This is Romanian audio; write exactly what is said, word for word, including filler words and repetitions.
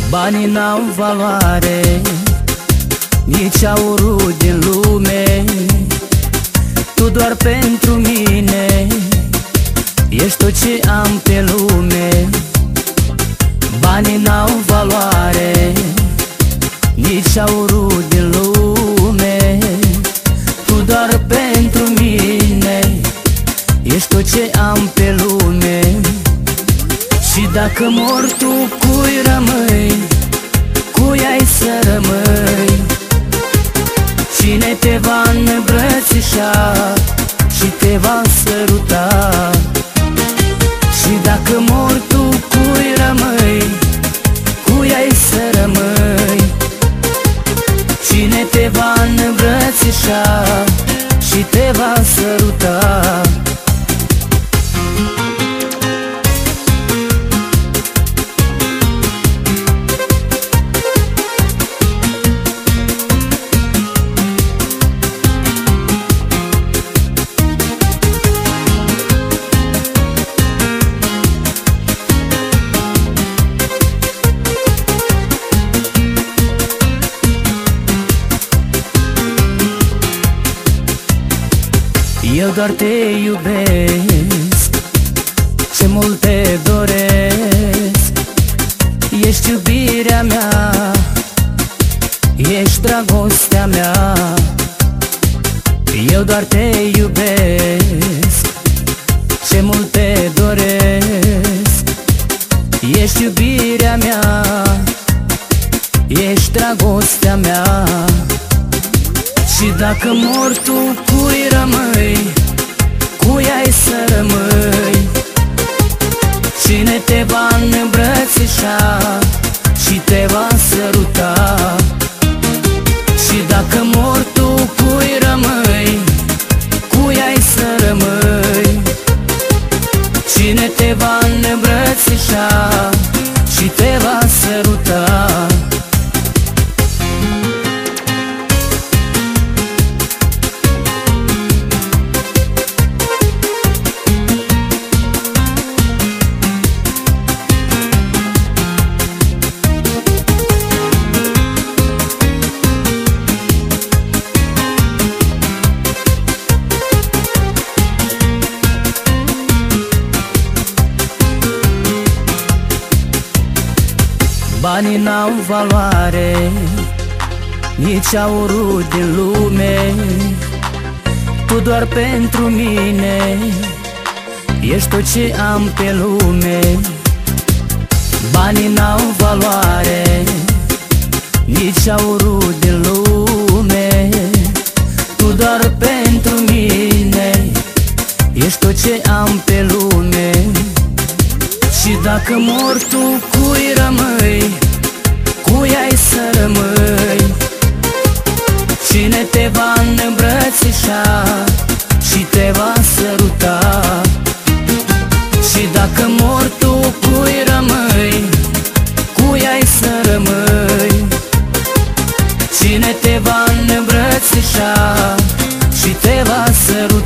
Banii n-au valoare, nici aurul din lume. Tu doar pentru mine ești tot ce am pe lume. Banii n-au valoare, nici aurul din lume. Tu doar pentru mine ești tot ce am pe lume. Și dacă mor tu, cui rămâi? Cui ai să rămâi? Cine te va îmbrățișa și te va săruta? Și dacă mor tu, cui rămâi? Cui ai să rămâi? Cine te va îmbrățișa și te va săruta? Eu doar te iubesc, ce mult te doresc. Ești iubirea mea, ești dragostea mea. Eu doar te iubesc, ce mult te doresc. Ești iubirea mea, ești dragostea mea. Și dacă mor tu, cui rămâi? Cui ai să rămâi? Cine te va îmbrățișa și te va săruta? Și dacă mor tu, cui rămâi? Cui ai să rămâi? Cine te va îmbrățișa și te va săruta? Banii n-au valoare, nici aurul din lume. Tu doar pentru mine ești tot ce am pe lume. Banii n-au valoare, nici aurul din lume. Tu doar pentru mine ești tot ce am pe lume. Și dacă mor tu, cui rămâi? Cui ai să rămâi? Cine te va îmbrățișa și te va săruta? Și dacă mor tu, cui rămâi? Cui ai să rămâi? Cine te va îmbrățișa și te va săruta?